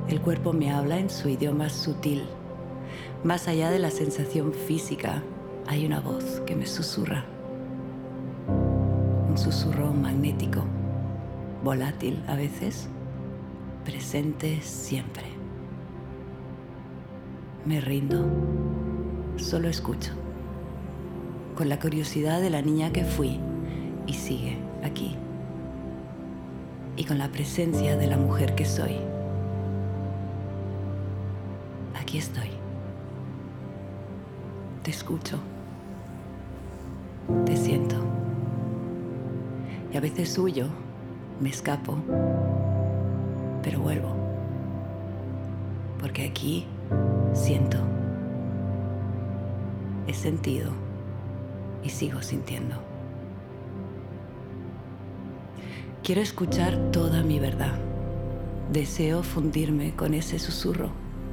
El cuerpo me habla en su idioma sutil. Más allá de la sensación física, hay una voz que me susurra. Un susurro magnético, volátil a veces, presente siempre. Me rindo, solo escucho, con la curiosidad de la niña que fui y sigue aquí, y con la presencia de la mujer que soy. Aquí estoy. Te escucho. Te siento. Y a veces huyo, me escapo, pero vuelvo. Porque aquí siento. He sentido y sigo sintiendo. Quiero escuchar toda mi verdad. Deseo fundirme con ese susurro.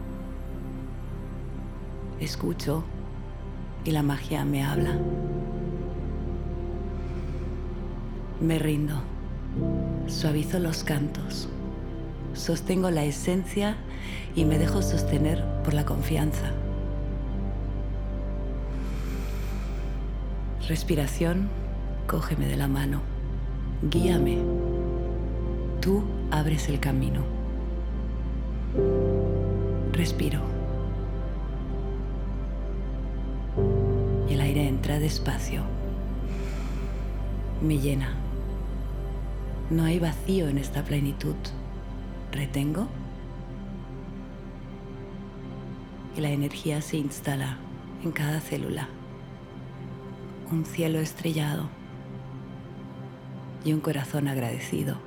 Escucho y la magia me habla. Me rindo. Suavizo los cantos. Sostengo la esencia y me dejo sostener por la confianza. Respiración, cógeme de la mano. Guíame. Tú abres el camino. Respiro. Y el aire entra despacio. Me llena. No hay vacío en esta plenitud. Retengo. Y la energía se instala en cada célula. Un cielo estrellado y un corazón agradecido.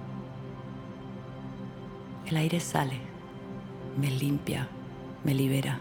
El aire sale, me limpia, me libera.